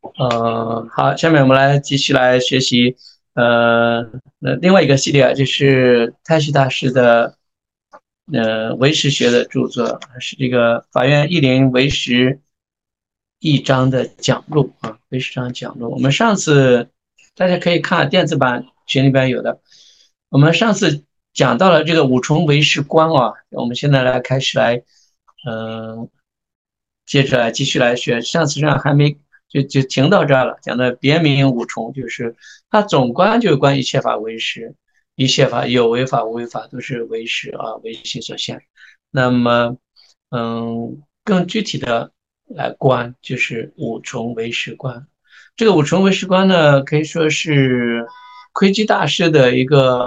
好，下面我们来继续来学习，另外一个系列啊就是太虚大师的，唯识学的著作，是这个法院译林唯识一章的讲录啊，唯识章讲录。我们上次大家可以看电子版群里边有的，我们上次讲到了这个五重唯识观啊，我们现在来开始来，嗯、接着来继续来学，上次上还没就停到这儿了，讲的别名五重，就是它总观就是观一切法为实，一切法有为法无为法都是为实啊，为心所现。那么，更具体的来观就是五重唯识观。这个五重唯识观呢，可以说是窥基大师的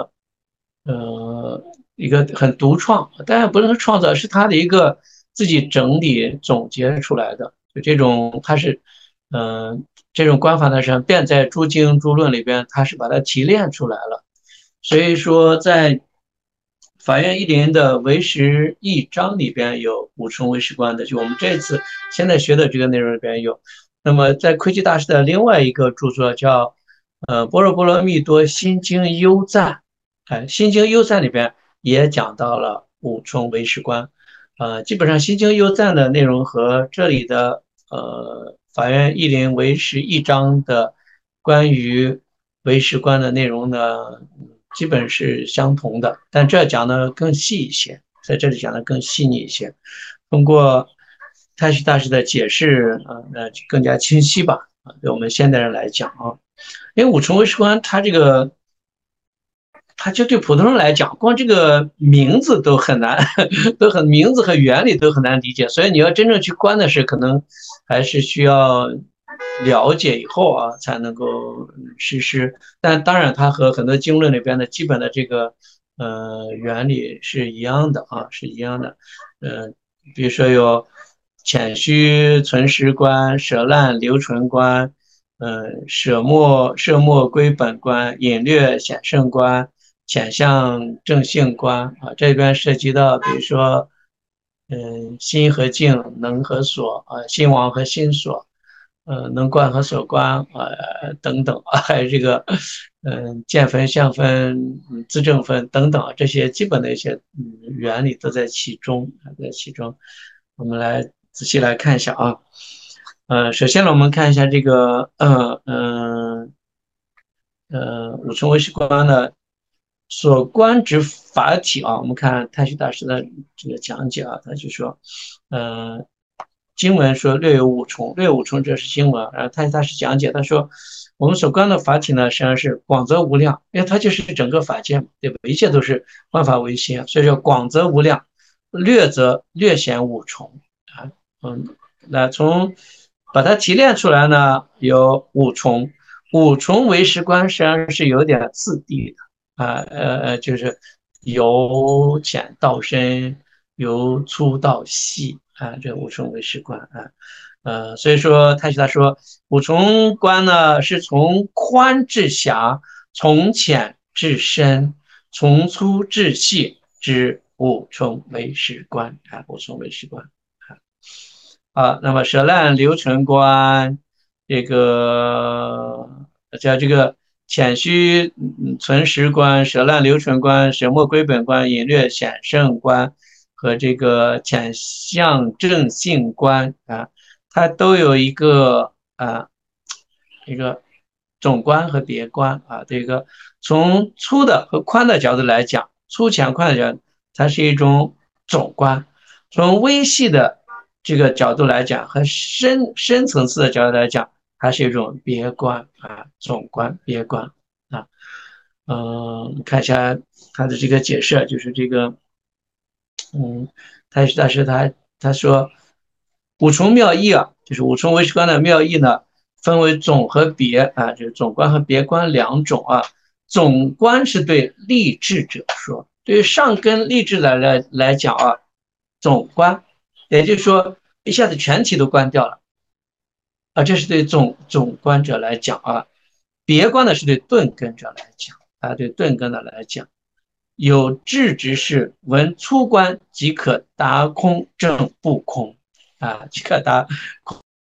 呃一个很独创，当然不能说创造，是他的一个自己整理总结出来的。就这种，他是，这种观法呢，是便在诸经诸论里边，他是把它提炼出来了。所以说，在法院一林的唯识一章里边有五重唯识观的，就我们这次现在学的这个内容里边有。那么在窥基大师的另外一个著作叫《般若波罗蜜多心经幽赞》，心经幽赞里边也讲到了五重唯识观。基本上心经幽赞的内容和这里的法院译林唯识一章的关于唯识观的内容呢，基本是相同的，但这讲的更细一些，在这里讲的更细腻一些。通过太虚大师的解释那就更加清晰吧。对我们现代人来讲啊，因为五重唯识观它这个。它就对普通人来讲，光这个名字都很难，名字和原理都很难理解，所以你要真正去观的是，可能还是需要了解以后啊，才能够实施。但当然，它和很多经论里边的基本的这个原理是一样的啊，是一样的。呃，比如说有浅虚存实观、舍烂留存观。摄末归本观、隐略显圣观、浅象正性观啊，这边涉及到比如说，心和境、能和所啊，心王和心所，能观和所观等等啊，还有这个，见分、相分、自证分等等这些基本的一些原理都在其中，在其中，我们来仔细来看一下啊。首先呢，我们看一下这个，五重唯识观的所观之法体啊，我们看太虚大师的这个讲解啊，他就说，呃，经文说略有五重，略有五重这是经文，太虚大师讲解，他说我们所观的法体呢，实际上是广则无量，因为它就是整个法界嘛，对吧？一切都是万法唯心，所以说广则无量，略则略显五重啊，那从把它提炼出来呢，有五重。五重唯识观实际上是有点次第的就是由浅到深，由粗到细啊，这五重唯识观啊，所以说太虚他说五重观呢是从宽至狭，从浅至深，从粗至细之五重唯识观啊，五重唯识观。那么舍难留存观，这个叫这个浅虚存实观、舍难留存观、舍末归本观、隐略显圣观和这个浅象正性观啊，它都有一个总观和别观啊。这个从粗的和宽的角度来讲，粗浅宽的角度，它是一种总观；从微细的这个角度来讲，和深层次的角度来讲，它是一种别观啊，总观、别观啊。看一下他的这个解释，就是这个，太虚大师他说五重妙义啊，就是五重唯识观的妙义呢，分为总和别啊，就是总观和别观两种啊。总观是对立志者说，对于上根立志的来讲啊，总观，也就是说一下子全体都关掉了啊，这是对总观者来讲啊。别观呢是对钝根者来讲啊，对钝根的来讲。有志之士，闻粗观即可达空正不空啊，即可达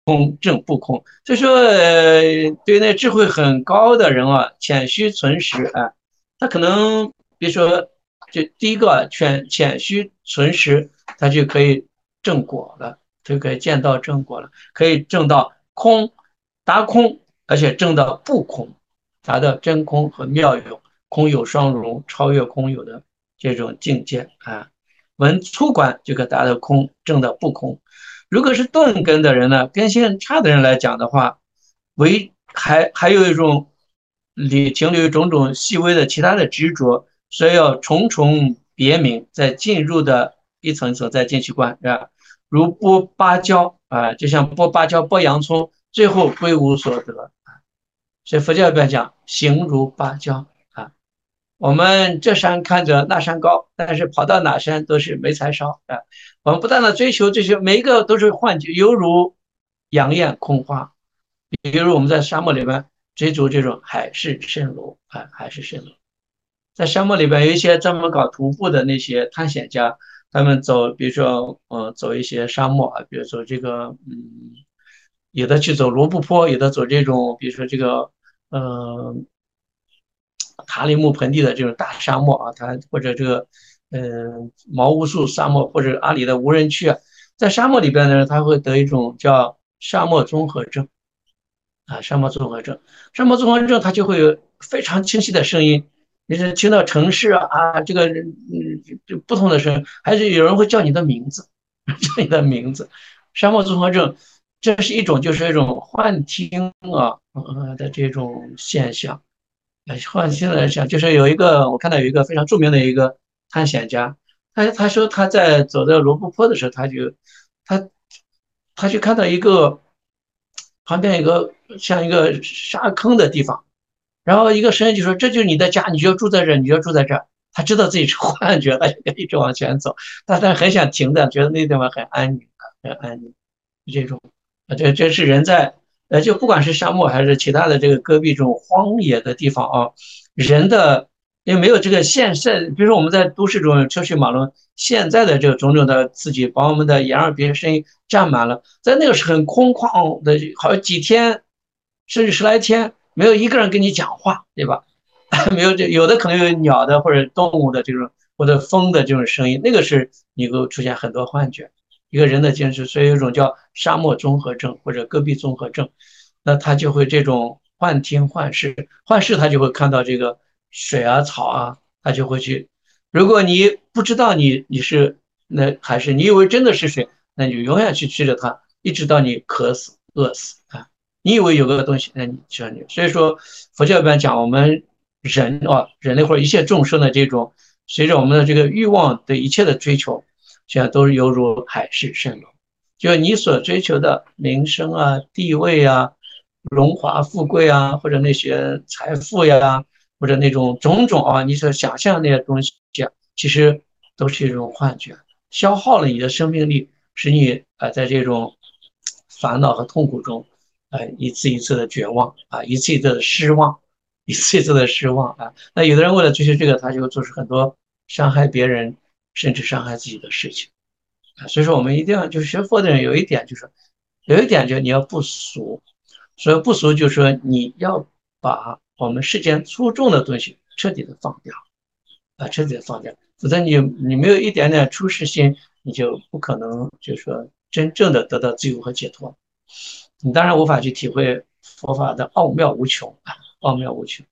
空正不空。所以说，对那智慧很高的人啊，谦虚存实啊，他可能比如说，就第一个谦虚存实，他就可以正果了，就可以见到正果了，可以证到空达空，而且证到不空，达到真空和妙有，空有双融，超越空有的这种境界啊。闻粗观就可达到空，证到不空。如果是钝根的人呢，根性差的人来讲的话，还有一种里停留种种细微的其他的执着，所以要重重别名，再进入的一层一层再进去观，是吧？如剥芭蕉啊，就像剥芭蕉、剥洋葱，最后归无所得。所以佛教里边讲，形如芭蕉啊。我们这山看着那山高，但是跑到哪山都是没柴烧啊。我们不断的追求，每一个都是幻觉，犹如阳焰空花。比如我们在沙漠里面追逐这种海市蜃楼啊，海市蜃楼。在沙漠里边有一些专门搞徒步的那些探险家，他们走，比如说走一些沙漠啊，比如走这个有的去走罗布泊，有的走这种，比如说这个呃塔里木盆地的这种大沙漠啊，它或者这个毛乌素沙漠或者阿里的无人区啊，在沙漠里边呢，它会得一种叫沙漠综合症啊，沙漠综合症，沙漠综合症它就会有非常清晰的声音，你是听到城市这个就不同的声音，还是有人会叫你的名字，叫你的名字，沙漠综合症。这是一种，就是一种幻听的这种现象。换现在来讲，就是有一个我看到有一个非常著名的一个探险家，他说他在走到罗布泊的时候，他他就看到一个旁边有个像一个沙坑的地方，然后一个声音就说这就是你的家，你就要住在这儿，你就要住在这儿。他知道自己是幻觉，他就一直往前走，但很想停的，觉得那地方很安宁，很安宁。这种这是人在就不管是沙漠还是其他的这个戈壁这种荒野的地方啊，人的因为没有这个现在，比如说我们在都市中车水马龙，现在的这个种种的刺激，把我们的眼耳鼻声音占满了，在那个是很空旷的，好像几天甚至十来天，没有一个人跟你讲话，对吧？没有有的可能有鸟的或者动物的这种或者风的这种声音，那个是你会出现很多幻觉。一个人的精神，所以有一种叫沙漠综合症或者戈壁综合症，那他就会这种幻听幻视，幻视他就会看到这个水啊草啊，他就会去。如果你不知道你是那还是你以为真的是水，那你就永远去吃着它，一直到你渴死饿死啊。你以为有个东西，那你就你。所以说佛教里边讲，我们人类或者一切众生的这种，随着我们的这个欲望的一切的追求。现在都是犹如海市蜃楼，就是你所追求的名声啊、地位啊、荣华富贵啊，或者那些财富呀，或者那种种种你所想象的那些东西啊，其实都是一种幻觉，消耗了你的生命力，使你在这种烦恼和痛苦中，一次一次的绝望一次一次的失望，一次一次的失望那有的人为了追求这个，他就做出很多伤害别人。甚至伤害自己的事情所以说，我们一定要就是学佛的人有一点就是，有一点就是你要不俗。所以不俗就是说你要把我们世间粗重的东西彻底的放掉彻底的放掉，否则你没有一点点出世心，你就不可能就是说真正的得到自由和解脱。你当然无法去体会佛法的奥妙无穷奥妙无穷。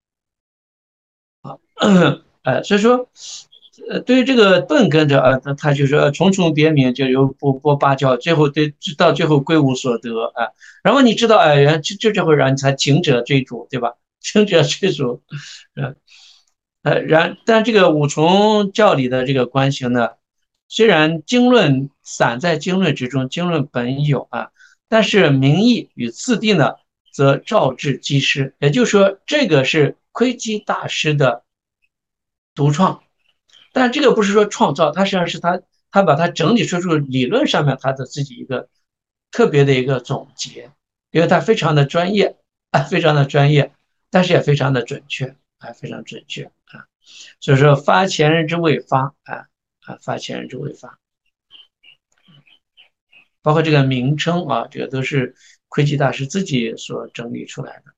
所以说，对于这个钝根的他就说重重别名，就有波芭蕉，最后到最后归无所得然后你知道这会让你才行者追逐，对吧？行者追逐，呃但这个五重教理的这个观行呢，虽然经论散在经论之中，经论本有但是名义与次第呢，则照至机师，也就是说，这个是窥基大师的独创。但这个不是说创造，它实际上是他把它整理出理论上面他的自己一个特别的一个总结，因为他非常的专业非常的专业，但是也非常的准确非常准确所以说发前人之未发发前人之未发。 包括这个名称啊，这个都是窥基大师自己所整理出来的。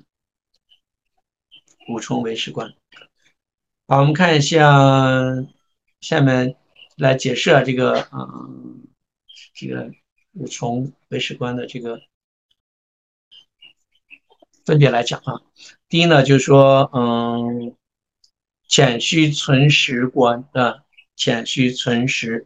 五重唯识观。好，我们看一下下面来解释啊，这个五重唯识观的这个分别来讲啊。第一呢，就是说，潜虚存实观啊，潜虚存实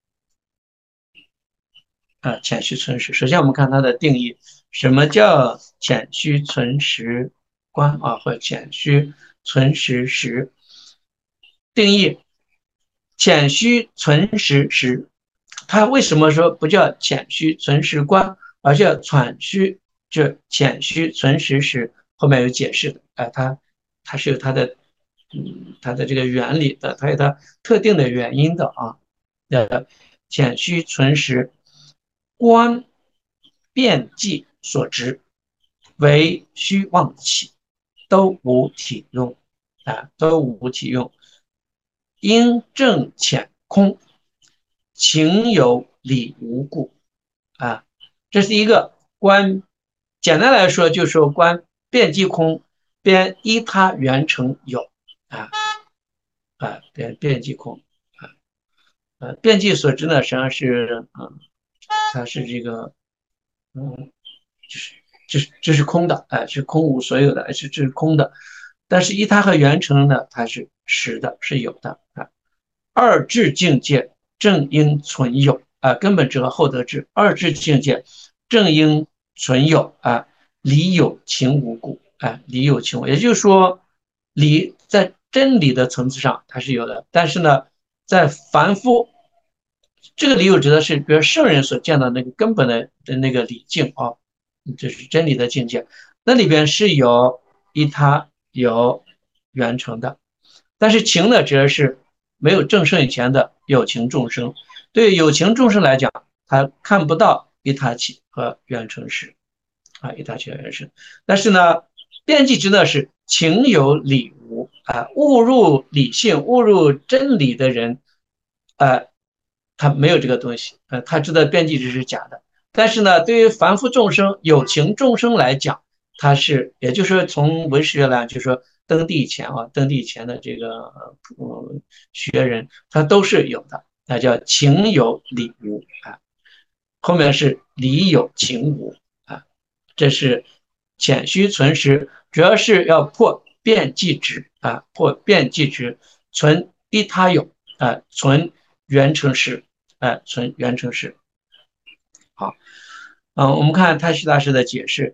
潜虚存实。首先，我们看它的定义，什么叫潜虚存实观啊，或者潜虚存实实？定义：潜虚存实实。它为什么说不叫潜虚存实观，而叫喘虚？这潜虚存实实后面有解释的，它是有它的这个原理的，它有它特定的原因的啊。潜虚存实，观变计所执，为虚妄起，都无体用都无体用。因正潜空，情有理无故这是一个观。简单来说，就是说观变即空，边依他原成有啊变即空变即所知呢，实际上是它是这个嗯，就是这是空的是空无所有的，这是空的。但是依他和原成呢，它是实的，是有的二智境界正应存有根本智和后得智，二智境界正应存有理有情无故理有情无，也就是说，理在真理的层次上它是有的，但是呢，在凡夫这个理有指的是，比如圣人所见到那个根本的那个理境这是真理的境界，那里边是有依他有原成的，但是情呢，指的是没有正圣以前的有情众生。对有情众生来讲，他看不到依他起和原成实依他起和原成。但是呢，辩计指的是情有理无误入理性、误入真理的人他没有这个东西他知道辩计只是假的。但是呢，对于凡夫众生、有情众生来讲，它是，也就是说，从唯识学来，就是说登地以前登地以前的这个学人，他都是有的，那叫情有理无后面是理有情无这是潜虚存实，主要是要破辩计执破辩计执，存依他有存原成实存原成实。好。我们看太虚大师的解释，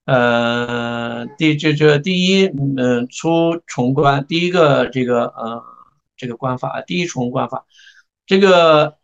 第一，出重观，第一个这个观法第一重观法，这个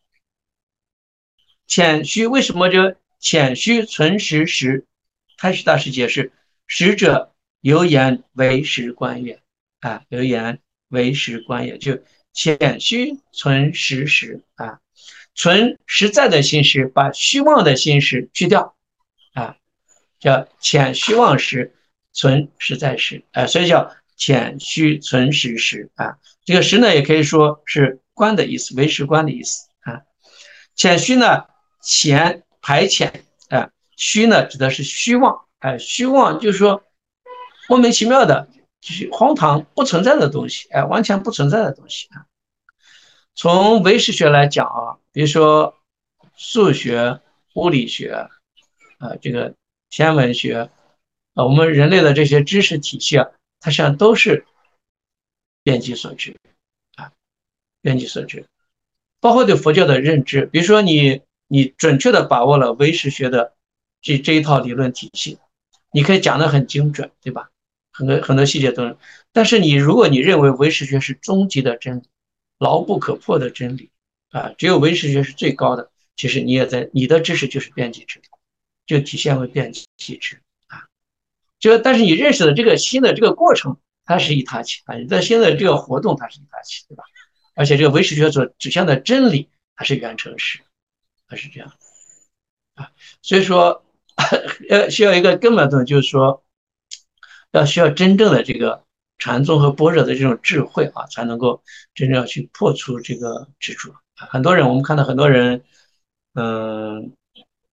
潜虚为什么这潜虚存实时，太虚大师解释，实者有言为实观也有言为实观也，就潜虚存实时存实在的心识，把虚妄的心识去掉叫潜虚妄时，存实在时所以叫潜虚存实时这个实呢，也可以说是观的意思，为实观的意思潜虚呢，潜排遣虚呢指的是虚妄虚妄就是说莫名其妙的，就是荒唐不存在的东西完全不存在的东西从唯识学来讲比如说数学、物理学这个天文学我们人类的这些知识体系它实际上都是编辑所致编辑所致。包括对佛教的认知，比如说你准确的把握了唯识学的这一套理论体系，你可以讲得很精准，对吧？很多细节都是。但是如果你认为唯识学是终极的真理，牢不可破的真理只有唯识学是最高的，其实你的知识就是编辑知，就体现为编辑知但是你认识的这个新的这个过程，它是一他起你的新的这个活动它是一他起，对吧？而且这个唯识学所指向的真理，它是原成实，它是这样所以说，需要一个根本的，就是说，需要真正的这个禅宗和般若的这种智慧才能够真正要去破除这个执着很多人，我们看到很多人，嗯，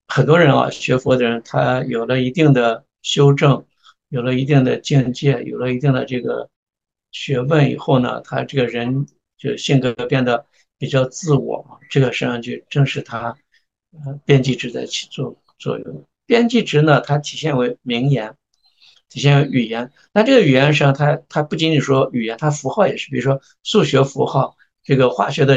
很多人啊，学佛的人，他有了一定的修正，有了一定的境界，有了一定的这个学问以后呢，他这个人就性格变得比较自我，这个实际上就正是他编辑值在起作用。编辑值呢，它体现为名言，体现为语言。那这个语言实际上它不仅仅说语言，它符号也是，比如说数学符号，这个化学的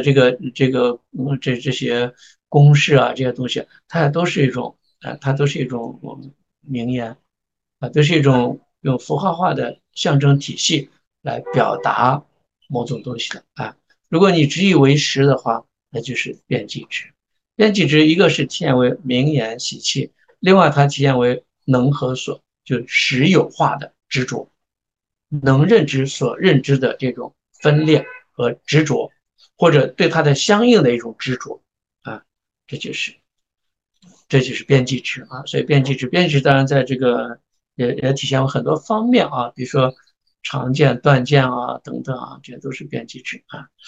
这些公式啊，这些东西，它都是一种它都是一种名言都是一种用符号化的象征体系来表达某种东西的如果你只以为实的话，那就是编辑值。编辑值一个是体现为名言习气，另外它体现为能和所，就实有化的执着，能认知所认知的这种分裂和执着，或者对它的相应的一种执着啊，这就是编辑值所以编辑值当然在这个也体现为很多方面比如说常见、断见等等这些都是编辑值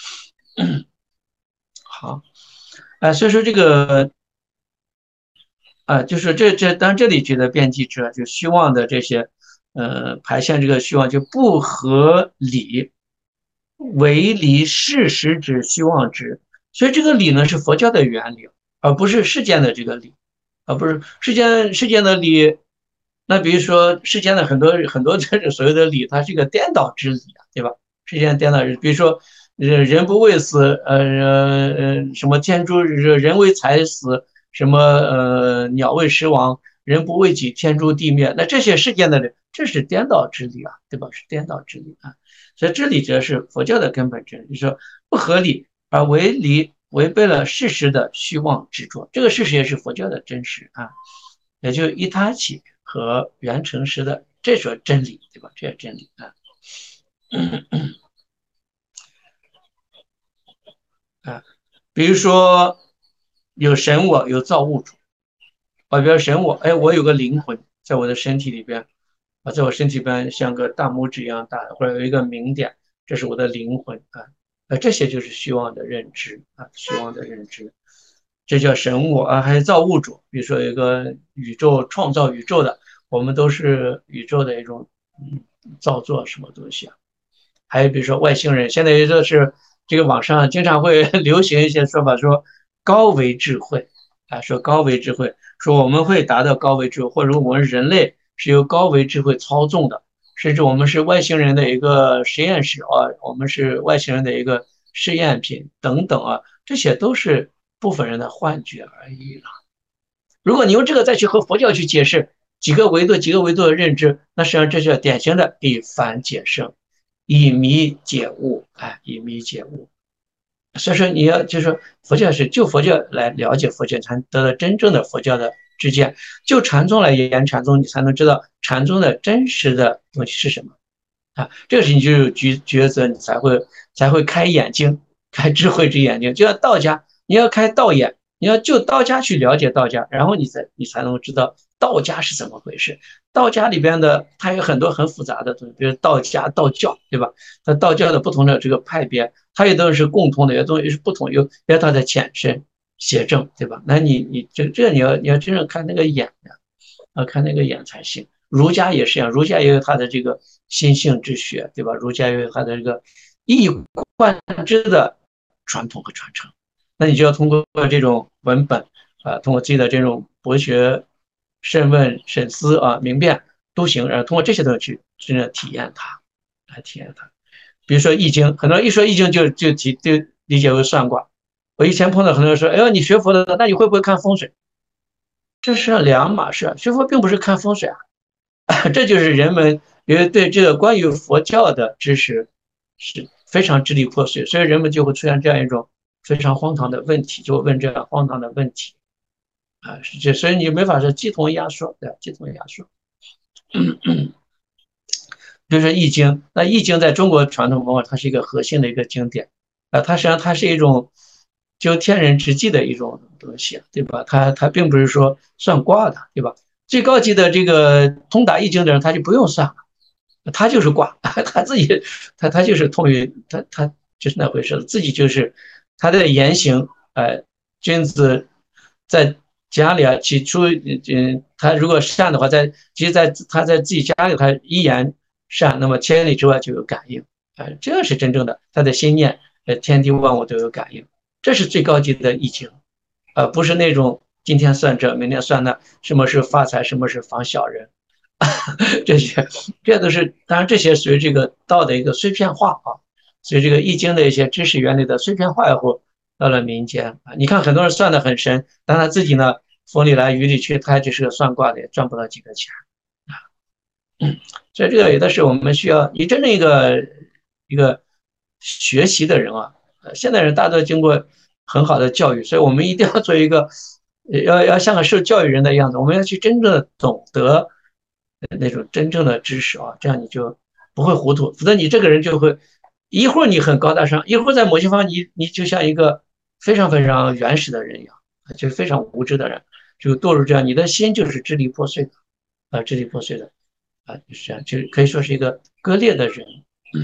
好，所以说这个就是当然这里举的编辑值就虚妄的这些排现这个虚妄就不合理，唯离事实之虚妄之。所以这个理呢是佛教的原理，而不是世间的这个理，而不是世间的理。那比如说世间的很多这所谓的理，它是一个颠倒之理对吧？世间颠倒之理，比如说人不为死，什么天诛人为财死，什么鸟为食亡，人不为己，天诛地灭。那这些世间的理，这是颠倒之理对吧？是颠倒之理所以这里则是佛教的根本真理，就是说不合理而违背了事实的虚妄执着，这个事实也是佛教的真实也就是一他起和缘成实的这说真理，对吧？这是真理比如说有神我，有造物主比如神我，我有个灵魂在我的身体里边在我身体里边像个大拇指一样大，或者有一个明点，这是我的灵魂这些就是虚妄的认知虚妄的认知，这叫神我还有造物主，比如说有一个宇宙创造宇宙的，我们都是宇宙的一种造作什么东西还有比如说外星人，现在也就是这个网上经常会流行一些说法，说高维智慧说高维智慧，说我们会达到高维智慧，或者我们人类是由高维智慧操纵的，甚至我们是外星人的一个实验室我们是外星人的一个试验品等等这些都是部分人的幻觉而已了。如果你用这个再去和佛教去解释几个维度、几个维度的认知，那实际上这是典型的以凡解圣，以迷解悟，以迷解悟。所以说你要就是说佛教是就佛教来了解佛教，才得到真正的佛教的知见；就禅宗来言禅宗，你才能知道禅宗的真实的东西是什么这个事情就有抉择，你才会开眼睛，开智慧之眼睛。就像道家，你要开道眼，你要就道家去了解道家，然后你才能知道道家是怎么回事。道家里边的它有很多很复杂的东西，比如道家、道教，对吧？它道教的不同的这个派别，它有东西是共通的，有东西是不同，有它的浅深邪正，对吧？那你这你要真正看那个眼看那个眼才行。儒家也是一样，儒家也有他的这个心性之学，对吧？儒家也有他的这个一以贯之的传统和传承。那你就要通过这种文本通过自己的这种博学、审问、审思明辨、都行，然后通过这些东西去真正体验它，来体验它。比如说《易经》，很多人一说《易经》就理解为算卦。我以前碰到很多人说：“哎呦，你学佛的，那你会不会看风水？”这是两码事，学佛并不是看风水这就是人们因为对这个关于佛教的知识是非常支离破碎，所以人们就会出现这样一种非常荒唐的问题，就问这样荒唐的问题是这，所以你没法说鸡同鸭说，对吧？鸡同鸭说。比如说《易经》，那《易经》在中国传统文化，它是一个核心的一个经典它实际上它是一种就天人之际的一种东西，对吧？它并不是说算卦的，对吧？最高级的这个通达易经的人，他就不用算了，他就是卦，他自己他就是通于他就是那回事，自己就是他的言行君子在家里啊，起初他如果善的话，其实他在自己家里他一言善，那么千里之外就有感应，这是真正的他的心念，天地万物都有感应，这是最高级的易经，不是那种今天算这，明天算那，什么是发财，什么是防小人，这些这都是当然这些随这个道的一个碎片化啊，随这个易经的一些知识原理的碎片化以后，到了民间啊，你看很多人算得很深，但他自己呢风里来雨里去，他只是个算卦的，也赚不到几个钱啊。所以这个有的是我们需要你真正一个学习的人啊，现代人大多经过很好的教育，所以我们一定要做一个要像个受教育人的样子，我们要去真正的懂得那种真正的知识啊，这样你就不会糊涂，否则你这个人就会一会儿你很高大上，一会儿在某些方面你就像一个非常非常原始的人一样，就是非常无知的人，就堕入这样，你的心就是支离破碎的支离破碎的。就是这样，就可以说是一个割裂的人。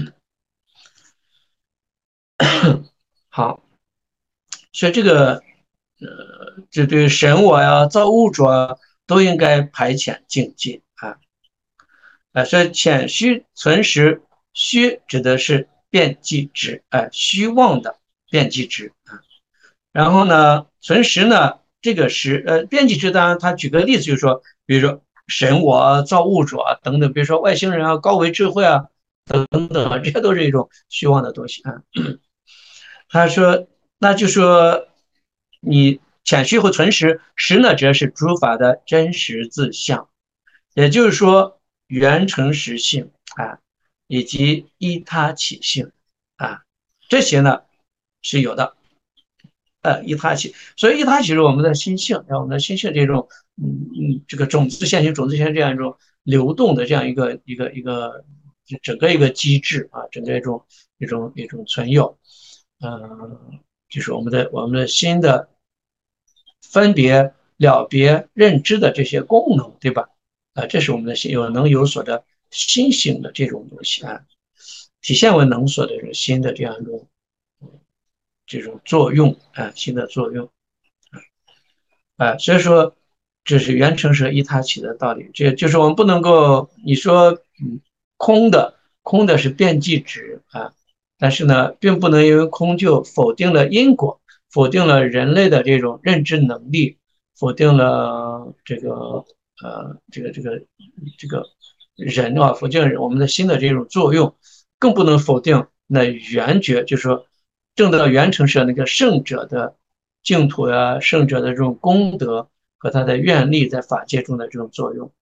好，所以这个这对神我呀、造物主啊，都应该排遣净尽啊。所以潜虚存实，虚指的是变即值，虚妄的变即值啊。然后呢，存实呢，这个实变即值，当然他举个例子，就是说，比如说神我啊、造物主啊等等，比如说外星人啊、高维智慧啊等等啊，这些都是一种虚妄的东西啊。他说，那就说你潜虚和存实，实呢指的是诸法的真实自相，也就是说原成实性啊，以及依他起性啊，这些呢是有的。依他起，所以依他起是我们的心性，让我们的心性这种，这个种子现行、种子现行这样一种流动的这样一个整个一个机制啊，整个一种存有，就是我们的心的分别、了别、认知的这些功能，对吧？这是我们的心有能有所的心性的这种东西啊，体现为能所的这种心的这样一种这种作用心的作用。所以说这是缘成是依他起的道理，这就是我们不能够你说空的是变即止但是呢，并不能因为空就否定了因果，否定了人类的这种认知能力，否定了这个人否定我们的心的这种作用，更不能否定那圆觉，就是说证到圆成是那个圣者的净土圣者的这种功德和他的愿力在法界中的这种作用。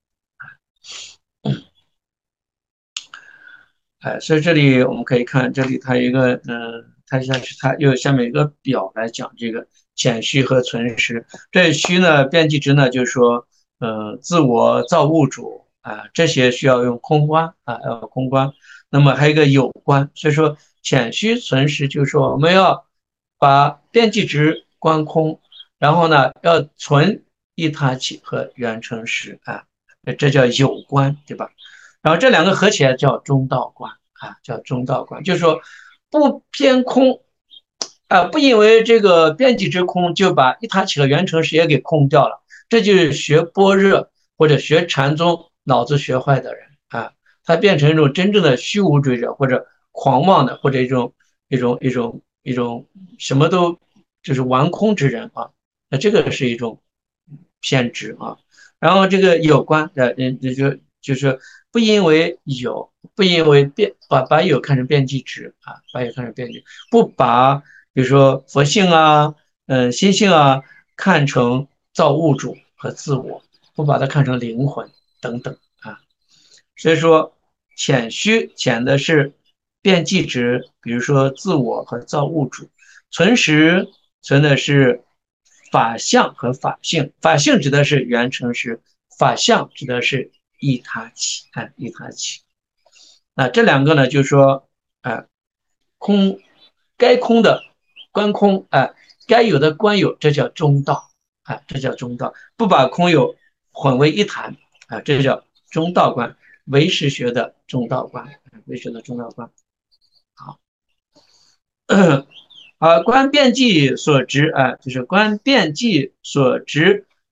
所以这里我们可以看，这里它有一个，它又下面有一个表来讲这个潜虚和存实。这虚呢，变即值呢，就是说，自我造物主这些需要用空观要空观。那么还有一个有观，所以说潜虚存实，就是说我们要把变即值观空，然后呢要存依他起和缘成实这叫有观，对吧？然后这两个合起来叫中道观叫中道观，就是说不偏空不因为这个遍计之空就把一塔起和圆成实也给空掉了，这就是学般若或者学禅宗脑子学坏的人他变成一种真正的虚无主义者或者狂妄的或者一种什么都就是玩空之人那这个是一种偏执然后这个有关的就是不因为有，不因为把有看成变即值把有看成变即，不把比如说佛性心性看成造物主和自我，不把它看成灵魂等等所以说潜的是变即值，比如说自我和造物主，存实存的是法相和法性，法性指的是原成实，法相指的是依他起依他起这两个呢，就是说空该空的观空该有的观有，这叫中道这叫中道，不把空有混为一谈这叫中道观，唯识学的中道观，唯识的中道观。好，观变即所执就是观变即所执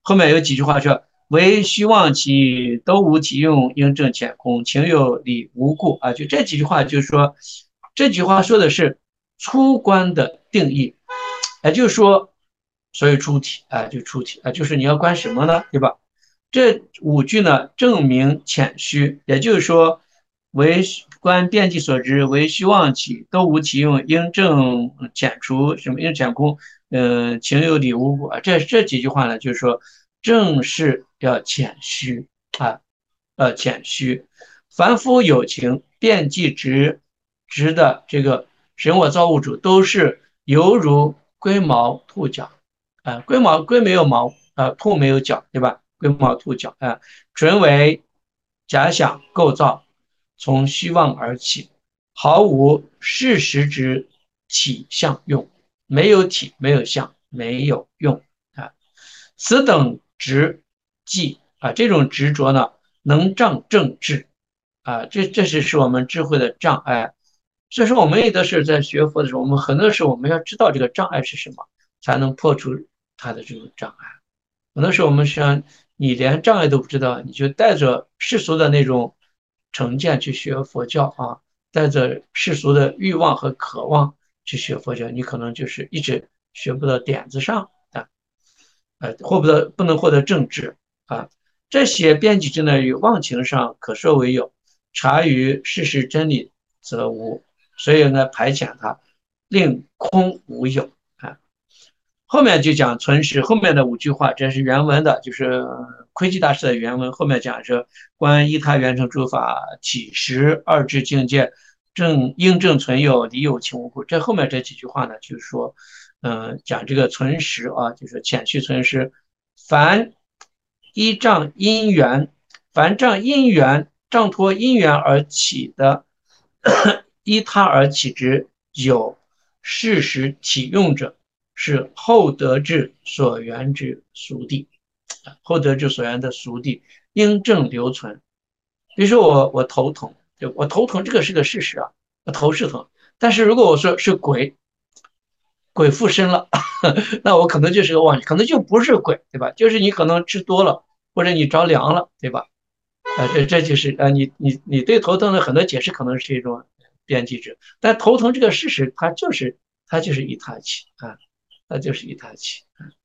后面有几句话说：唯虚妄起，都无其用，应正浅空，情有理无故啊。就这几句话，就是说，这句话说的是粗观的定义，也就是说，所以出题啊，就出题啊，就是你要观什么呢，对吧？这五句呢，证明浅虚，也就是说，为观遍计所知，为虚妄起，都无其用，应正浅出，什么应浅空，情有理无故啊。这几句话呢，就是说，正是要谦虚啊，谦虚。凡夫有情，遍计执的这个神我造物主，都是犹如龟毛兔角啊，龟没有毛啊，兔没有角，对吧？龟毛兔角啊，纯为假想构造，从虚妄而起，毫无事实之体相用，没有体，没有相，没有用啊。此等执计啊，这种执着呢，能障正智啊，这是我们智慧的障碍。所以说，我们也都是在学佛的时候，我们很多时候我们要知道这个障碍是什么，才能破除它的这种障碍。很多时候我们实际上你连障碍都不知道，你就带着世俗的那种成见去学佛教啊，带着世俗的欲望和渴望去学佛教，你可能就是一直学不到点子上啊，不能获得正知啊。这些辩机之呢，与妄情上可说为有，察于事实真理则无，所以呢排遣它，令空无有啊。后面就讲存实，后面的五句话，这是原文的，就是窥基大师的原文。后面讲说，观依他圆成诸法起实二智境界，应正存有，理有情无故。这后面这几句话呢，就是说，讲这个存实啊，就是谦虚存实，凡依仗因缘，凡仗因缘，仗托因缘而起的，依他而起之有事实体用者。是后得之所缘之俗谛，后得之所缘的俗谛，应正留存。比如说我头疼，我头疼这个是个事实啊，我头是疼。但是如果我说是鬼附身了，那我可能就是个妄，可能就不是鬼，对吧？就是你可能吃多了，或者你着凉了，对吧？这就是你对头疼的很多解释可能是一种编辑者，但头疼这个事实它就是一他起啊。那就是一他起。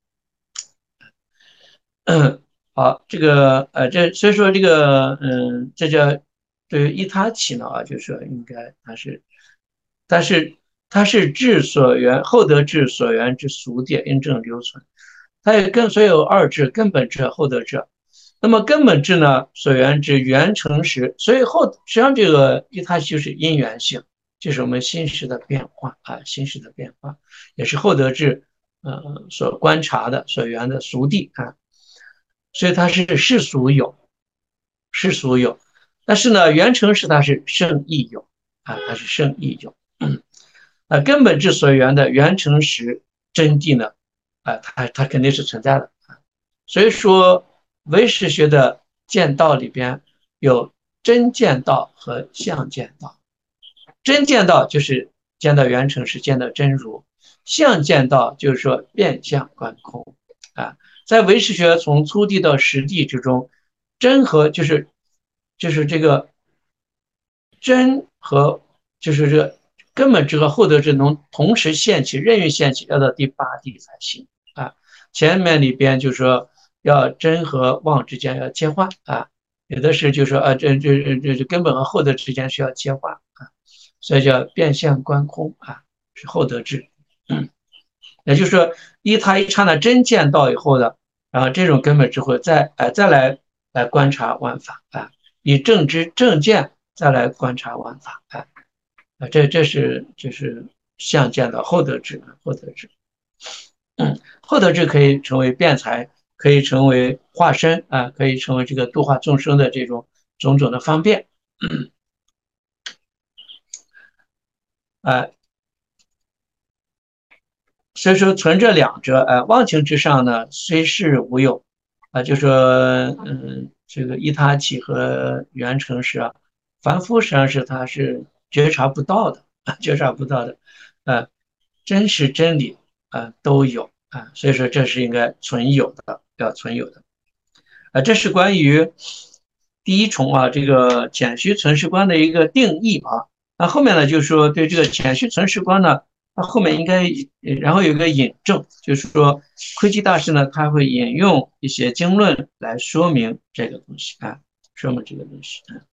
好，这个所以说这个这叫对于一他起呢啊，就是说应该它是它是智所缘后得智所缘之俗谛，因正留存。它也所有二智，根本智、后得智。那么根本智呢，所缘之缘成实，所以实际上这个一他就是因缘性，就是我们心识的变化啊，心识的变化也是后得智所观察的所缘的俗谛啊。所以它是世俗有，世俗有，但是呢，原成是它是圣意有啊，它是圣意有，根本之所缘的原成实真谛呢，它肯定是存在的啊。所以说，唯识学的见道里边有真见道和相见道，真见道就是见到原成实，见到真如；相见道就是说变相观空啊。在唯识学从粗谛到实谛之中，真和就是这个真和就是这个根本智和后得智能同时现起，任运现起，要到第八谛才行啊。前面里边就说要真和妄之间要切换啊，有的是就说这根本和后得之间需要切换啊，所以叫变相观空啊，是后得智。也就是说，他一刹那真见到以后的，然后这种根本智慧再来观察万法啊，以正知正见再来观察万法这是就是相见的后得智，后得智，后得智可以成为辩才，可以成为化身啊，可以成为这个度化众生的这种种种的方便啊。所以说存这两者，忘情之上呢，虽是无有，就说，这个依他起和缘成实啊，凡夫实际上是他是觉察不到的，觉察不到的，真实真理都有啊，所以说这是应该存有的。 要存有的。这是关于第一重啊，这个简虚存世观的一个定义啊。那后面呢，就是说对这个简虚存世观呢，它后面应该，然后有个引证，就是说窥基大师呢，他会引用一些经论来说明这个东西啊，说明这个东西啊。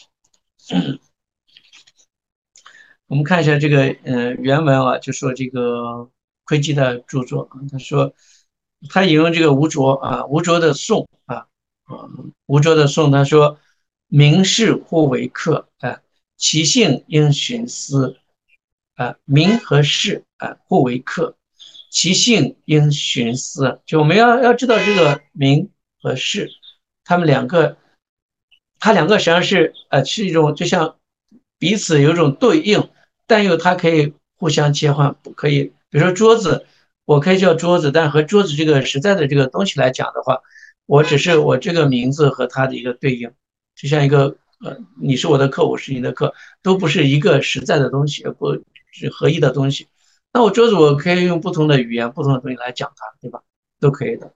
我们看一下这个原文啊，就说这个窥基的著作啊，他说他引用这个吴卓啊，吴卓的颂吴卓的颂，他说名士互为客啊，其性应寻思啊，名和士啊互为客，其性应寻思，就我们要知道这个名和士，他们两个，它两个实际上是一种就像彼此有一种对应。但又它可以互相切换，不可以，比如说桌子，我可以叫桌子，但和桌子这个实在的这个东西来讲的话，我只是我这个名字和它的一个对应，就像一个你是我的客，我是你的客，都不是一个实在的东西，不是合一的东西。那我桌子我可以用不同的语言、不同的东西来讲它，对吧？都可以的。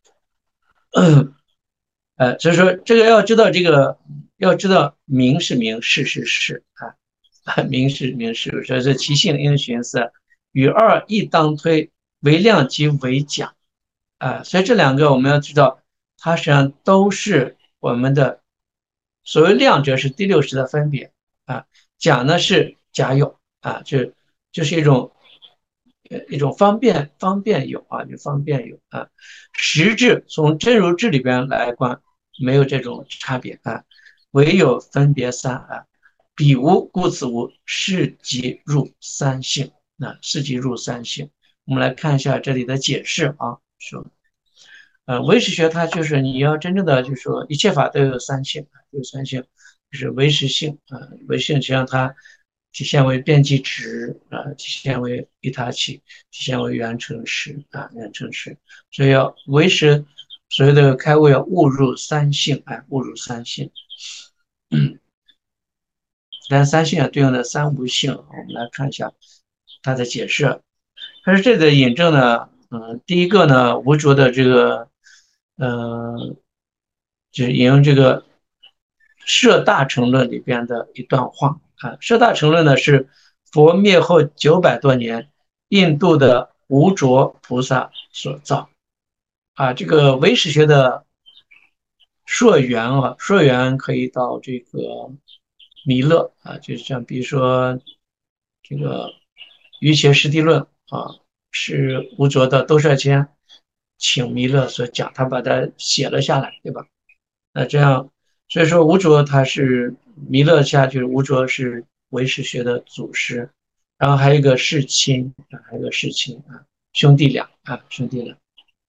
所以说这个要知道要知道名是名，事是事啊。名是名是，说是其性应寻思，与二亦当推，为量即为讲所以这两个我们要知道，它实际上都是我们的所谓量者是第六识的分别讲呢是假有就是一种方便有就方便有实质从真如智里边来观，没有这种差别唯有分别三彼无故此无，是即入三性。是即入三性。我们来看一下这里的解释说，唯识学它就是你要真正的就是说一切法都有三性，有三性，就是唯识性唯识性实际上它体现为遍计值体现为一他气，体现为缘成实缘成实。所以要唯识所谓的开悟要悟入三性悟入三性。但三性对应的三无性，我们来看一下它的解释。它是这里的引证呢，第一个呢，吴卓的这个，就是引用这个摄大乘论里边的一段话摄大乘论呢是佛灭后900多年，印度的吴卓菩萨所造这个唯识学的溯源溯源可以到这个弥勒就是像比如说这个瑜伽师地论是吴卓的兜率谦请弥勒所讲，他把它写了下来，对吧？那这样，所以说吴卓他是弥勒下就是吴卓是唯识学的祖师，然后还有一个世亲还有一个世亲兄弟俩兄弟俩。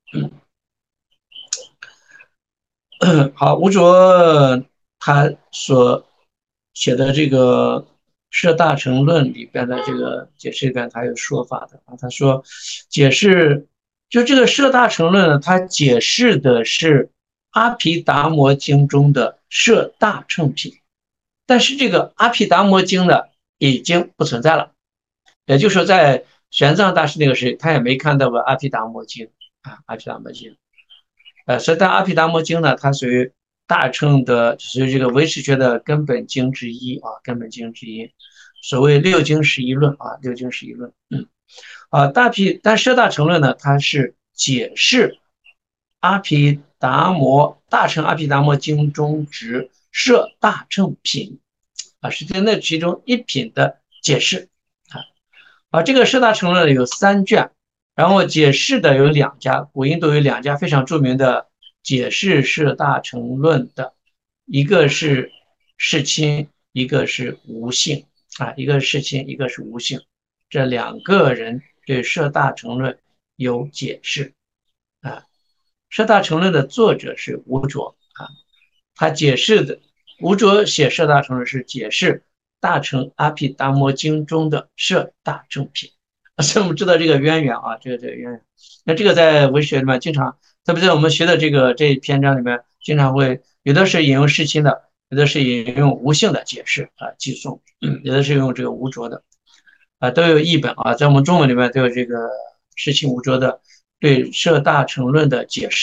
好，吴卓他所写的这个《摄大乘论》里边的这个解释里边，他有说法的他说解释就这个《摄大乘论》呢，它解释的是阿毗达摩经中的摄大乘品，但是这个阿毗达摩经呢已经不存在了，也就是说在玄奘大师那个时候，他也没看到过阿毗达摩经阿毗达摩经。所以但阿毗达摩经呢，它属于大乘的，属于这个唯识学的根本经之一根本经之一。所谓六经十一论六经十一论。但摄大乘论呢，它是解释阿毗达摩大乘阿毗达摩经中之摄大乘品是对那其中一品的解释这个摄大乘论有3卷。然后解释的有2家，古印度有2家非常著名的解释摄大乘论的，一个是世亲，一个是无性一个是世亲，一个是无性。这2个人对摄大乘论有解释摄大乘论的作者是吴卓他解释的吴卓写摄大乘论是解释大乘阿毗达摩经中的摄大乘品。所以我们知道这个渊源这个渊源。那这个在文学里面经常，特别在我们学的这一篇章里面，经常会有的是引用世亲的，有的是引用无性的解释寄送，有的是用这个吴卓的都有译本在我们中文里面都有这个世亲吴卓的对摄大乘论的解释。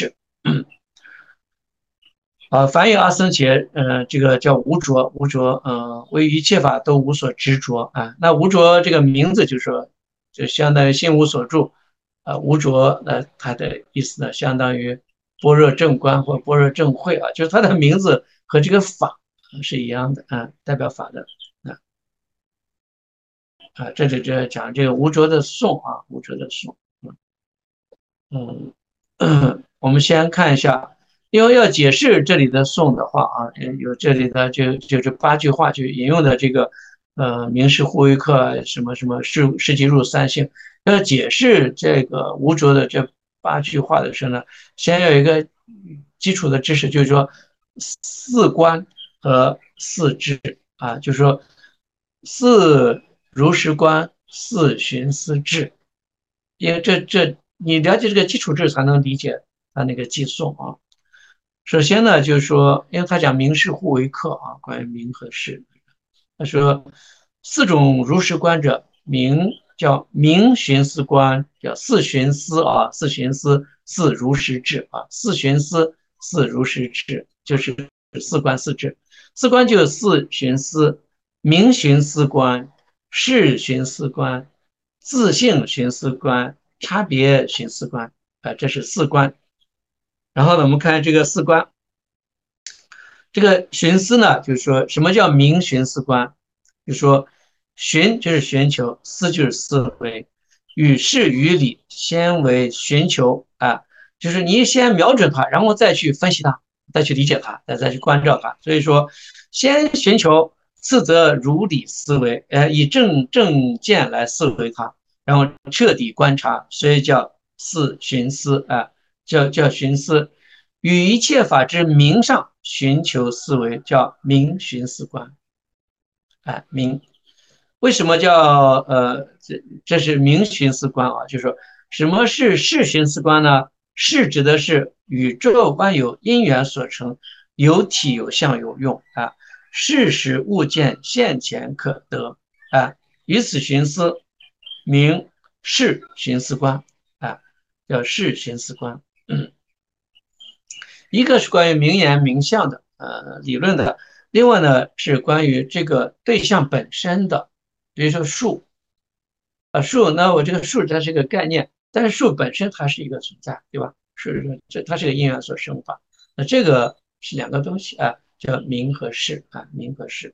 梵语阿僧祇，这个叫无着，无着，为一切法都无所执着啊。那无着这个名字就说，就相当于心无所住，无着，它的意思呢，相当于般若正观或般若正慧啊，就是它的名字和这个法是一样的啊，代表法的啊这里就讲这个无着的颂啊，无着的颂，嗯。我们先看一下，因为要解释这里的颂的话啊，有这里的这八句话就引用的这个明师护卫课什么什么世即入三性，要解释这个无着的这八句话的时候呢，先要有一个基础的知识，就是说四观和四智啊，就是说四如实观，四寻思智，因为你了解这个基础知识才能理解他那个寄送啊。首先呢，就是说，因为他讲明示互为客啊，关于明和示，他说四种如实观者，明叫明寻思观，叫四寻思啊，四寻思四如实智啊，四寻思四如实智，就是四观四智。四观就是四寻思，明寻思观、示寻思观、自性寻思观、差别寻思观这是四观。然后呢，我们看这个四观，这个寻思呢，就是说什么叫明寻思观？就是说寻就是寻求，思就是思维，与事与理先为寻求就是你先瞄准它，然后再去分析它，再去理解它，再去关照它。所以说，先寻求，次则如理思维，以正见来思维它，然后彻底观察，所以叫四寻思叫寻思。与一切法之名上寻求思维，叫明寻思观。明为什么叫这是明寻思观啊？就是说什么是视寻思观呢？视指的是宇宙万有因缘所成，有体有相有用事实物件现前可得于此寻思，明视寻思观叫视寻思观。一个是关于名言名相的理论的，另外呢是关于这个对象本身的，比如说树树，那我这个树它是一个概念，但是树本身它是一个存在，对吧？它是个因缘所生法，那这个是两个东西叫名和事名和事，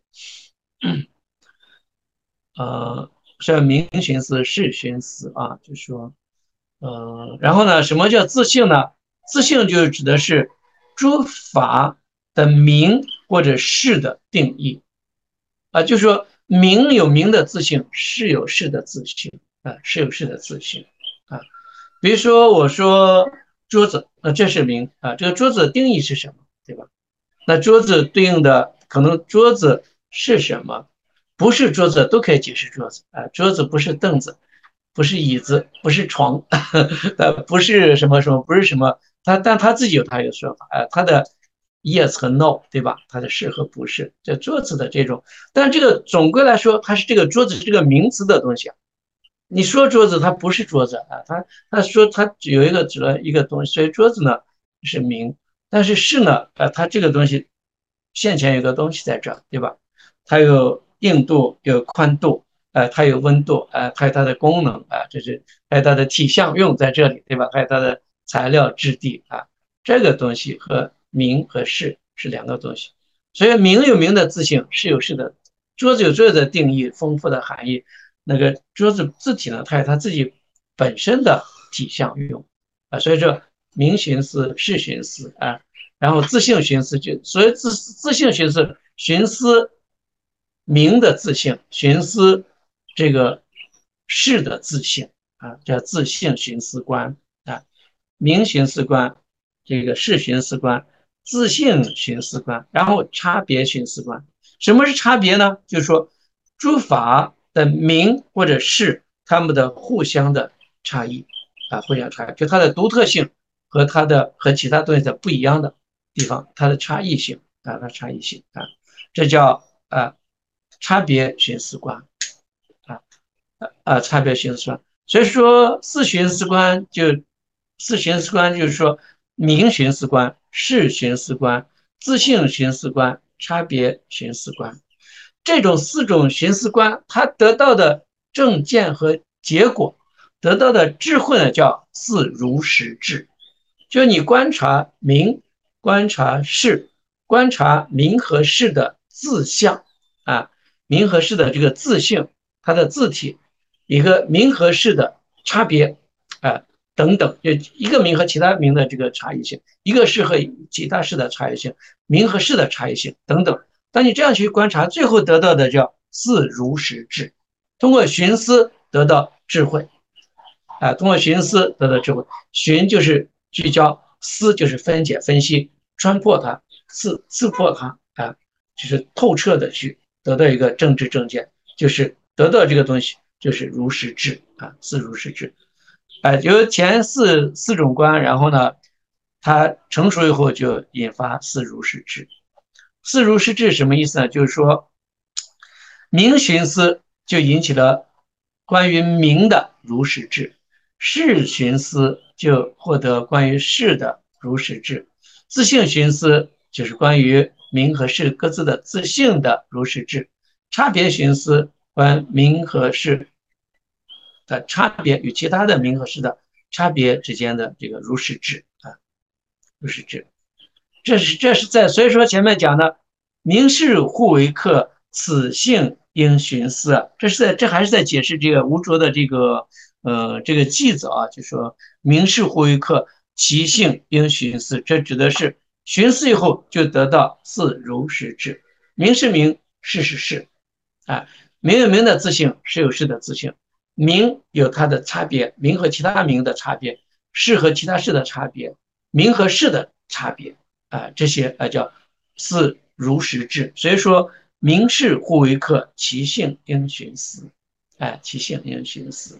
是名寻思，事寻思就是说。然后呢，什么叫自性呢？自性就指的是诸法的名或者事的定义就是说名有名的自性，事有事的自性事有事的自性比如说我说桌子，这是名这个桌子的定义是什么，对吧？那桌子对应的可能桌子是什么？不是桌子都可以解释桌子桌子不是凳子，不是椅子，不是床，不是什么什么，不是什么，但他自己有他一个说法他的 yes 和 no 对吧？他的是和不是，这桌子的这种，但这个总归来说，它是这个桌子这个名词的东西你说桌子，它不是桌子他说它有一个指了一个东西，所以桌子呢是名，但是是呢它这个东西现前有个东西在这对吧？它有硬度，有宽度，它有温度，还有它的功能这是还有它的体相用在这里，对吧？还有它的材料质地这个东西和名和事是两个东西，所以名有名的自性，事有事的，桌子有桌子的定义，丰富的含义。那个桌子字体呢，它有它自己本身的体相用所以说名寻思，事寻思然后自性寻思所以自性寻思，寻思名的自性，寻思这个事的自性叫自性寻思观名寻思观，这个事寻思观，自性寻思观，然后差别寻思观。什么是差别呢？就是说诸法的名或者事，它们的互相的差异互相差异，就它的独特性和和其他东西的不一样的地方，它的差异性它差异性这叫差别寻思观差别寻思观。所以说四寻思观就是说名寻思观、事寻思观、自性寻思观、差别寻思观。这种4种寻思观，它得到的正见和结果，得到的智慧呢，叫似如实智。就你观察名，观察事，观察名和事的自相啊，名和事的这个自性，它的自体，一个名和事的差别啊等等，就一个名和其他名的这个差异性，一个事和其他事的差异性，名和事的差异性等等。当你这样去观察，最后得到的叫似如实智。通过寻思得到智慧啊，通过寻思得到智慧。寻就是聚焦，思就是分解、分析、穿破它、刺破它啊，就是透彻的去得到一个正知正见，就是得到这个东西就是如实智啊，似如实智。由前四种观，然后呢，它成熟以后就引发似如实智。似如实智什么意思呢？就是说，明寻思就引起了关于明的如实智，事寻思就获得关于事的如实智，自性寻思就是关于明和事各自的自性的如实智，差别寻思关明和事的差别与其他的明和事的差别之间的这个如实智啊，如实智。这是在，所以说前面讲的明事互为客，此性应寻思啊，这还是在解释这个吴卓的这个句子啊，就说明事互为客，其性应寻思，这指的是寻思以后就得到似如实智，明是明，事是事啊，明有明的自性，事有事的自性，明有它的差别，明和其他明的差别，事和其他事的差别，明和事的差别。这些叫似如实智。所以说，明事互为客，其性应寻思。其性应寻思。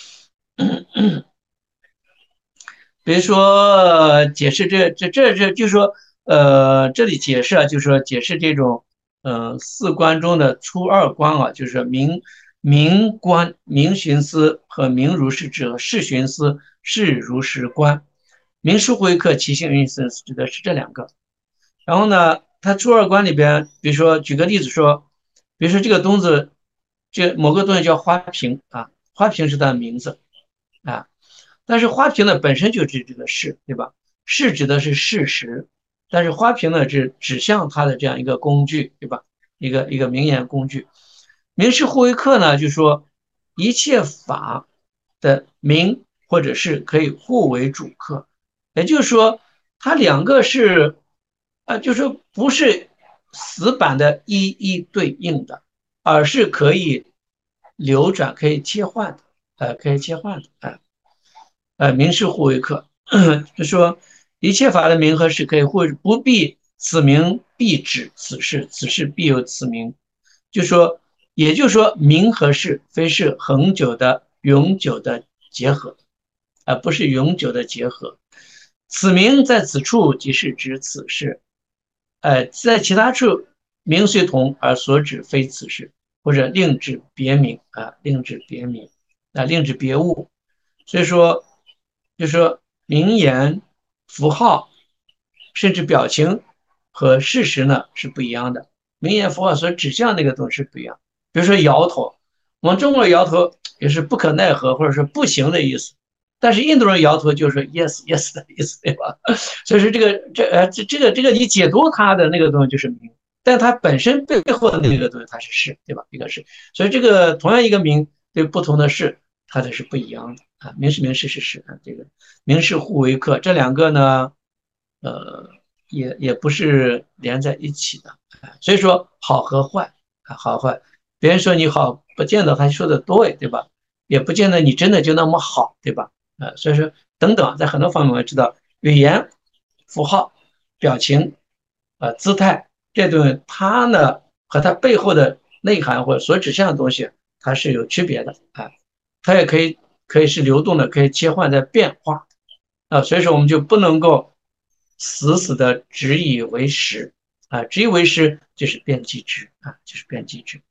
比如说解释这，就是说，这里解释啊，就是说解释这种，四观中的初二观啊，就是明观、明寻思和明如是智和事寻思、事如实观。明事互为客，其性应寻思，指的是这两个。然后呢，他初二观里边，比如说举个例子说，比如说这个东西，这某个东西叫花瓶啊，花瓶是它的名字啊，但是花瓶呢本身就指的是，对吧？是指的是事实，但是花瓶呢是指向它的这样一个工具，对吧？一个名言工具。名实互为客呢，就是说一切法的名或者是可以互为主客，也就是说它两个是就是不是死板的一一对应的，而是可以流转、可以切换的，可以切换的，名是互为客，就说一切法的名和事可以互，不必此名必指此事，此事必有此名。就说，也就是说，名和事非是恒久的、永久的结合，而不是永久的结合。此名在此处即是指此事，在其他处名虽同而所指非此事，或者另指别名另指别名另指别物。所以说，就说名言、符号，甚至表情和事实呢是不一样的。名言符号所指向那个东西是不一样。比如说摇头，我们中国人摇头也是不可奈何或者是不行的意思，但是印度人摇头就是 yes yes 的意思，对吧？所以说这个你解读它的那个东西就是名，但它本身背后的那个东西它是事，对吧？一个是，所以这个同样一个名对不同的事，它的是不一样的名是名，事是事这个名事互为客，这两个呢，呃，也不是连在一起的所以说好和坏好坏，别人说你好，不见得他说的对，对吧？也不见得你真的就那么好，对吧？所以说等等，在很多方面我们知道，语言、符号、表情、姿态这东西，它呢和它背后的内涵或者所指向的东西，它是有区别的它也可以是流动的，可以切换在变化所以说我们就不能够死死的执以为实执以为实就是变即知就是变即知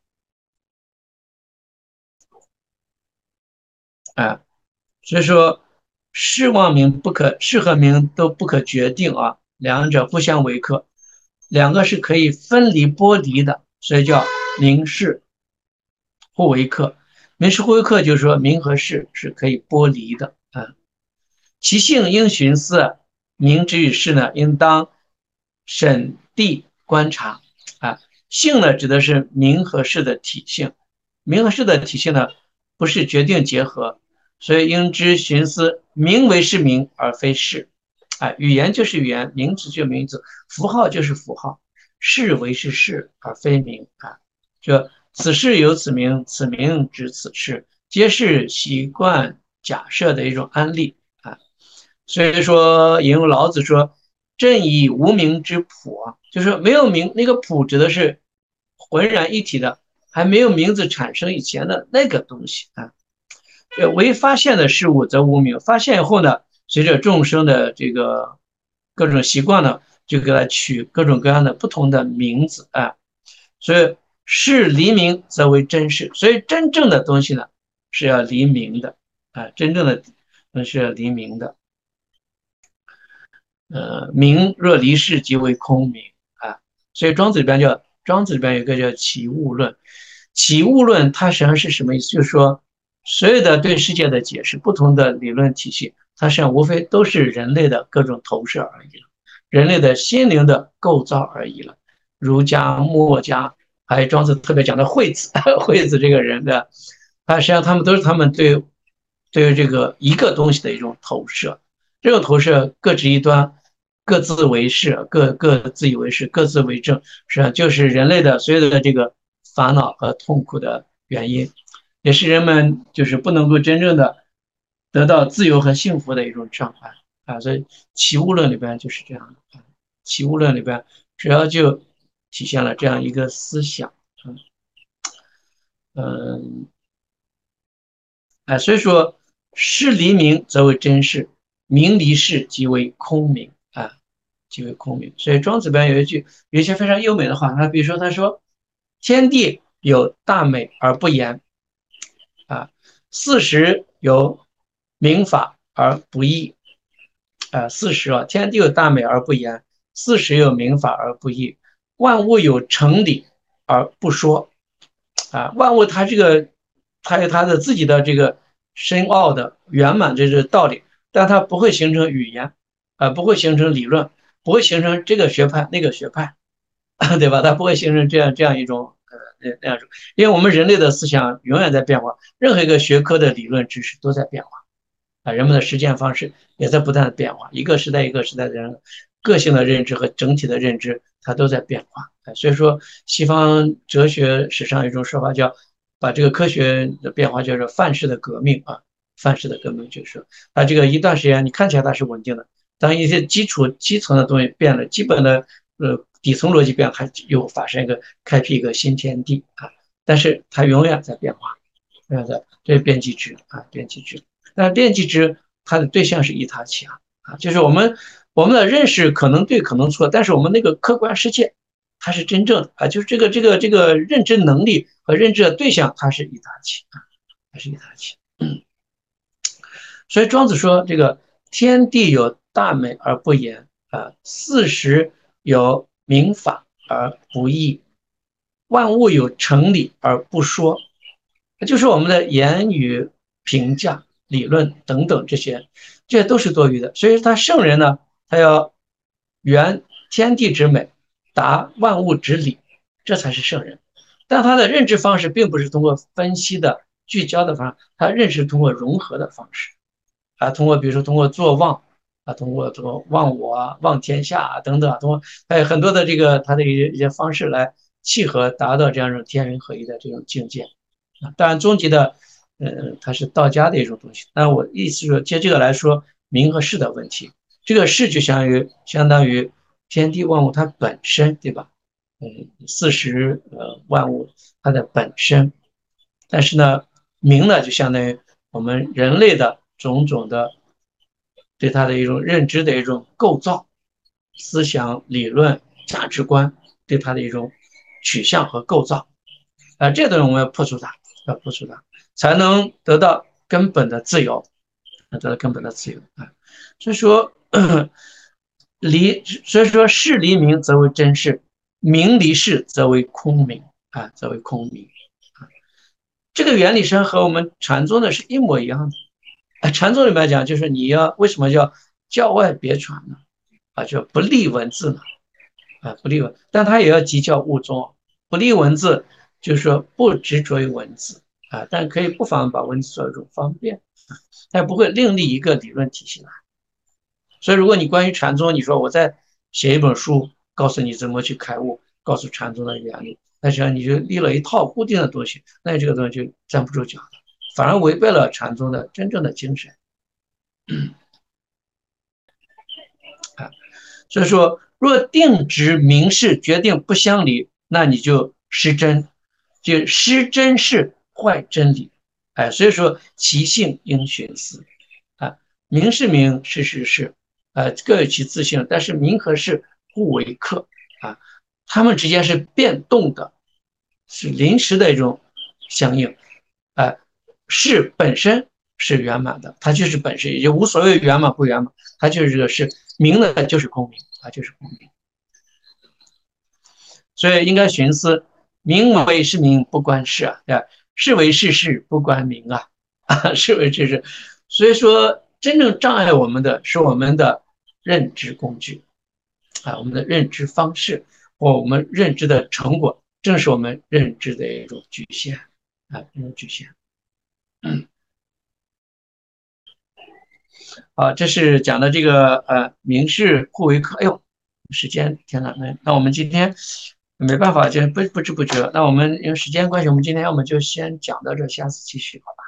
啊，所以说事望名不可，事和名都不可决定啊，两者互相为克，两个是可以分离剥离的，所以叫名事互为克。名事互为克就是说名和事是可以剥离的啊。其性应寻思，名之与事呢，应当审谛观察啊。性呢，指的是名和事的体性，名和事的体性呢，不是决定结合，所以应知寻思，名为是名而非事。啊，语言就是语言，名字就是名字，符号就是符号，事为是事而非名啊。这此事有此名，此名指此事，皆是习惯假设的一种安例啊。所以说，引用老子说：“正以无名之朴啊，就是说没有名，那个朴指的是浑然一体的，还没有名字产生以前的那个东西啊。为发现的事物则无名，发现以后呢，随着众生的这个各种习惯呢，就给它取各种各样的不同的名字啊。所以事离名则为真事，所以真正的东西呢是要离名的啊，真正的是要离名的。名若离世即为空名啊，所以庄子里边有一个叫起物论，起物论它实际上是什么意思？就是说所有的对世界的解释，不同的理论体系，它实际上无非都是人类的各种投射而已了，人类的心灵的构造而已了。儒家、墨家，还有庄子特别讲的惠子，惠子这个人的，他实际上他们都是他们对于这个一个东西的一种投射。这种投射各执一端，各自为是，各自以为是，各自为政，实际上就是人类的所有的这个烦恼和痛苦的原因，也是人们就是不能够真正的得到自由和幸福的一种障碍啊。所以齐物论里边就是这样的，齐物论里边主要就体现了这样一个思想。嗯，哎，所以说事离名则为真事，名离事即为空名啊，即为空名。所以庄子边有一些非常优美的话，他比如说他说：天地有大美而不言啊，四时有明法而不议啊，四时啊，天地有大美而不言，四时有明法而不议，万物有成理而不说啊，万物它这个它有它的自己的这个深奥的圆满这个道理，但它不会形成语言啊，不会形成理论，不会形成这个学派那个学派，对吧？它不会形成这样一种那样一种，因为我们人类的思想永远在变化，任何一个学科的理论知识都在变化啊，人们的实践方式也在不断的变化，一个时代一个时代的人个性的认知和整体的认知它都在变化。所以说，西方哲学史上有一种说法叫把这个科学的变化叫做范式的革命啊，范式的革命就是说，它这个一段时间你看起来它是稳定的，当一些基层的东西变了，基本的底层逻辑变，还又发生开辟一个新天地啊，但是它永远在变化，永远在这是变机制啊，变机制。但是变机制它的对象是一他起啊，就是我们的认识可能对可能错，但是我们那个客观世界它是真正的啊，就是这个认知能力和认知的对象它是一他起啊，它是一他起。所以庄子说这个天地有大美而不言啊，四时有明法而不议，万物有成理而不说，就是我们的言语评价、理论等等这些都是多余的。所以他圣人呢，他要圆天地之美，达万物之理，这才是圣人。但他的认知方式并不是通过分析的聚焦的方式，他认识通过融合的方式啊，通过比如说通过坐忘啊，通过这个忘我啊、忘天下啊等等，通过还有很多的这个他的一些方式来契合，达到这样一种天人合一的这种境界。当然，终极的，它是道家的一种东西。那我意思是说，借这个来说名和事的问题，这个事就相当于天地万物它本身，对吧？四时万物它的本身，但是呢，名呢就相当于我们人类的种种的对它的一种认知的一种构造、思想、理论、价值观对它的一种取向和构造。这东西我们要破除它，才能得到根本的自由。 得到根本的自由啊。所以说，所以说事离明则为真事，名离事则为空名啊，则为空名啊。这个原理上和我们禅宗的是一模一样的。禅宗里面讲，就是你要为什么叫教外别传呢？啊，就不立文字呢？啊，不立文，但它也要即教物中，不立文字，就是说不执着于文字啊，但可以不妨把文字做一种方便，它不会另立一个理论体系来。所以，如果你关于禅宗，你说我再写一本书，告诉你怎么去开悟，告诉禅宗的原理，那实际上你就立了一套固定的东西，那这个东西就站不住脚了，反而违背了禅宗的真正的精神。啊，所以说，若定执名事决定不相离，那你就失真，就失真是坏真理。哎，所以说其性应寻思啊，名是名，事是事，各有其自性，但是名和事互为客啊，它们之间是变动的，是临时的一种相应。事本身是圆满的，它就是本身，也就无所谓圆满不圆满，它就是这个事，名呢就是空名啊，就是空名。所以应该寻思，名为是名，不关事啊，对吧？是为是事，不关名啊，是为是事。所以说，真正障碍我们的是我们的认知工具啊，我们的认知方式或我们认知的成果，正是我们认知的一种局限啊，一种局限。好，这是讲的这个名士互为客。哎呦，时间天呐，那我们今天没办法，就不知不觉。那我们因为时间关系，我们今天要么就先讲到这，下次继续。